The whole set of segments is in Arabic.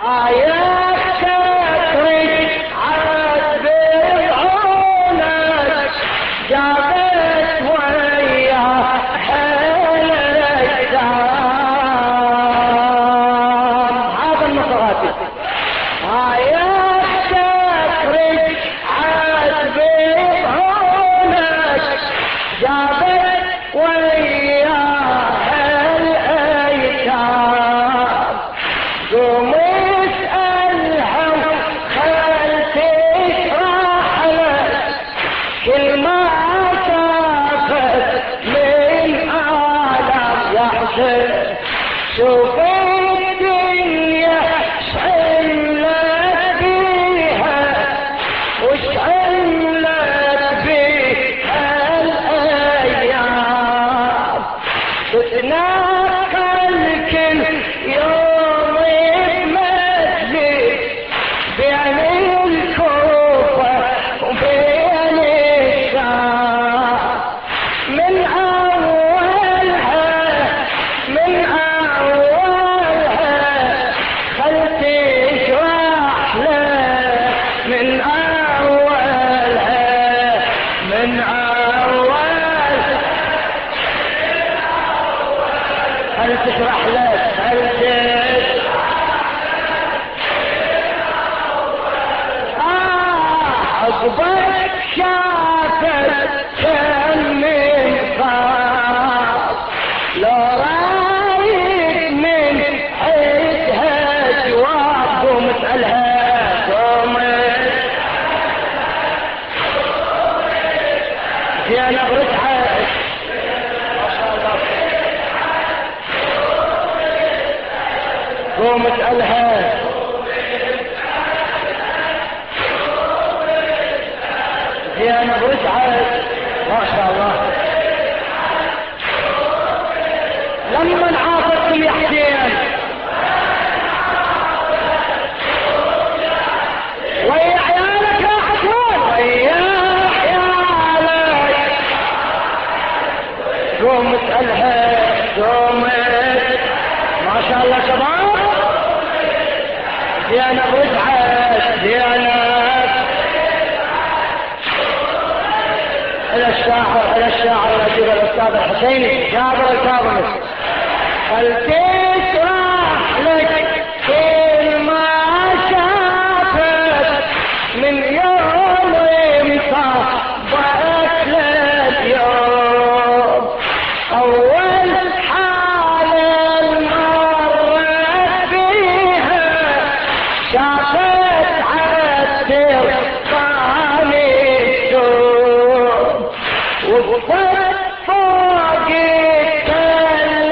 آيات تترك عاد بعونك جابت وياها الأجسام. هذا النصراتي آيات تترك عاد بعونك جابت وياها الأيتام. قوم اسألها خل تشرح لك كل ما شافت من آلام. يا حسين شوف الدنيا شعلت بيها وشعلت بيها الأيام. تتناقل كل يوم بمجلس بين الكوفة وبين الشام. من أولها خل تشرح لك من أولها خل تشرح لك عقبك شافت كم من خاف لو رايد من عيدها جواب. قوم اسألها زينب رجعت ما شاء الله. قوم اسألها زينب رجعت ما شاء الله. لما عاصرتم يا حسين ويا عيالك يا حسين ويا عيالك. قوم اسألها ما شاء الله شباب. زينب رجعت إلى الشاعر الأجيب الأستاذ الحسيني جابر الكاظمي. هل تشرح لك كل ما شافت من يوم صابت لليوم. أول حالة مرت بيها شافت عالسر طاني السوم وقفت فوق التل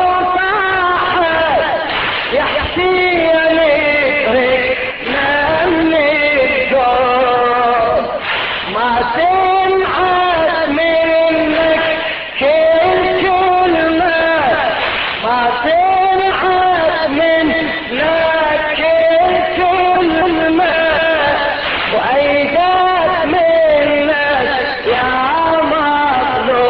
وصاحت يا حسين اتركنا من الدور. ما سمعت منك كل كلمة ما سمعت منك كل كلمة وأيدت منك يا مظلوم.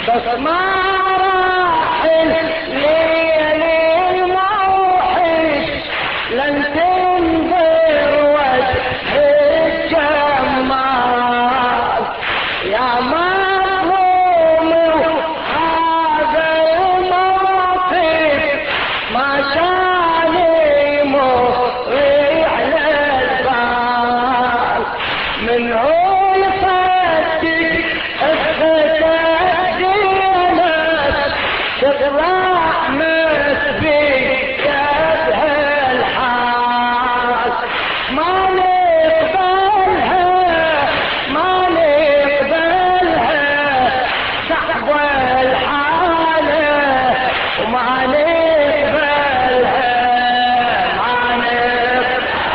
بس ما راح الليل الموحش لن تنظر وجه الجمال يا مظلوم هذا الموقف ما شان مريح للبال من هو يصدق اختك دينك تطلع مسبيك بهالحال ما نقبلها ما نقبلها صعب الحالة وما نقبلها ما نقبلها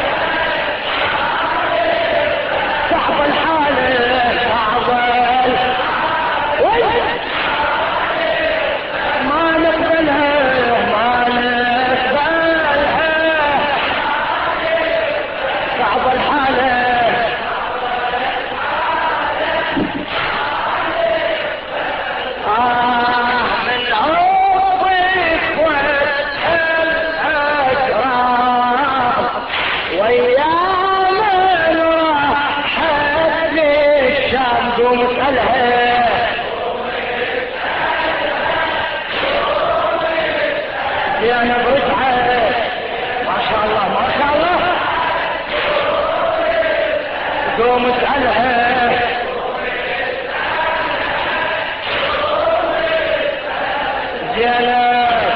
صعب الحالة صعب ما نقبلها ما نقبلها صعب الحالة من عوضك وجه الأجرام وأيام راحت للشام قوم اسألها يا نبرجها ما شاء الله ما شاء الله قوم اسألها زينب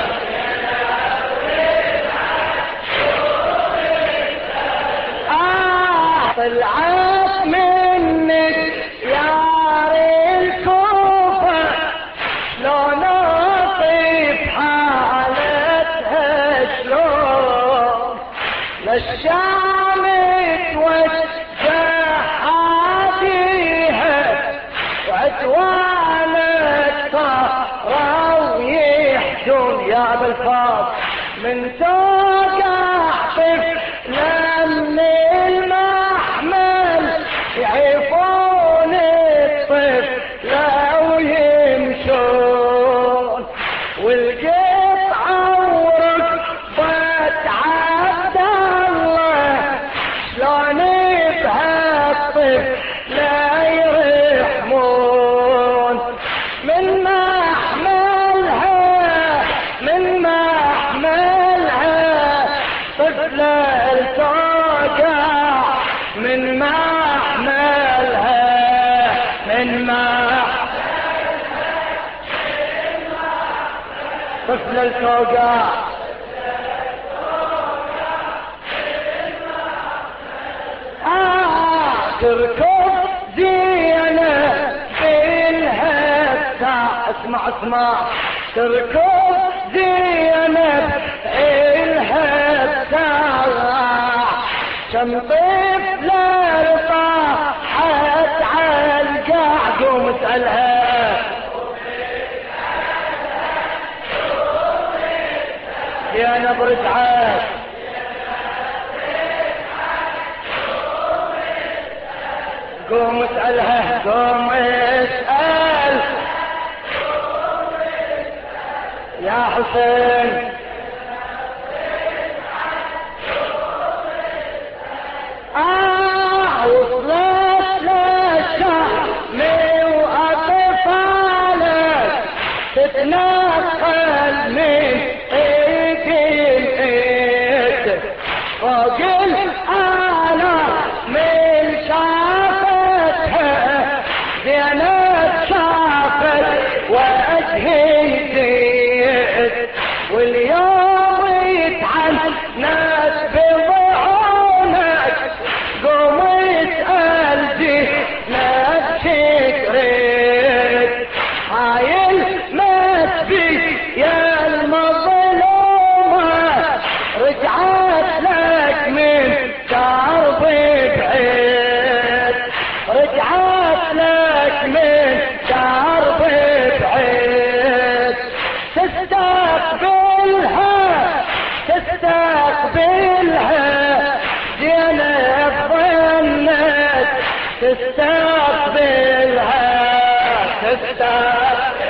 طلعت منك يا الكوفة شلون اطيب حالتها شلون للشام توجه عاديها وعدوانك طاروا يحجون يا ابا الفاضل من توقع طفلا من المحمل يعيفون الطفل ويمشون والقطعة وركبت عبد الله شلون بهالطفل لا يرحمون من محملها طفل التوقع من محملها طفل التوقع تركض زينب بالهفة اسمع تركض زينب الهفة كم طفل طاحت عالقاع قوم اسألها يا نبرة عاد قوم اسألها قوم اسأل يا حسين وصلت للشام وأطفالك تتنقل من ايد الايد فوق الآلاف من شافتها زينب شافت وجهي زيد واليوم يتعنت بضعونك قوم اسأل زينب شكرت هاي المسبي يا المظلومة رجعت لك من درب بعيد رجعت لك من درب بعيد تستقبلها زينب ظنت تستقبلها تستاهل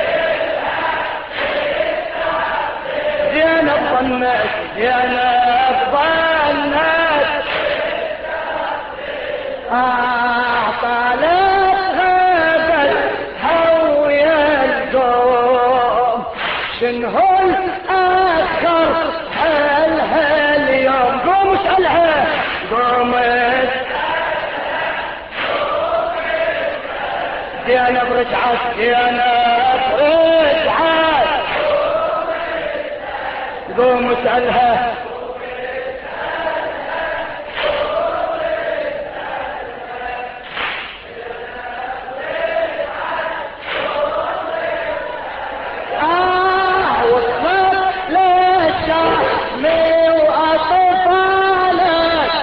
زينب ظنت زينب ظنت طالتها بدها ويا القوم شنو الأكثر هاليوم قوم اسألها قومت زينب رجعت زينب رجعت قوم اسألها وصلت للشام وأطفالك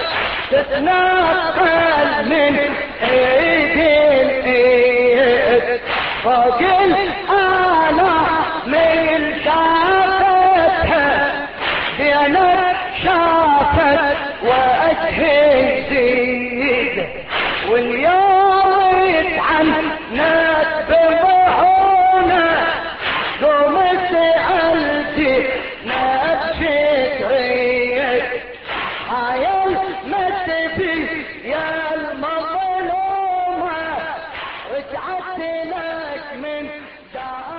تتنقل من ايد الايد فوق الآلاف من شافتها زينب شافت وجهي يزيد واليوم يتعنت بضحونا قوم سألتي نفسي تريد هاي المسبي يا المظلومة رجعت لك من دار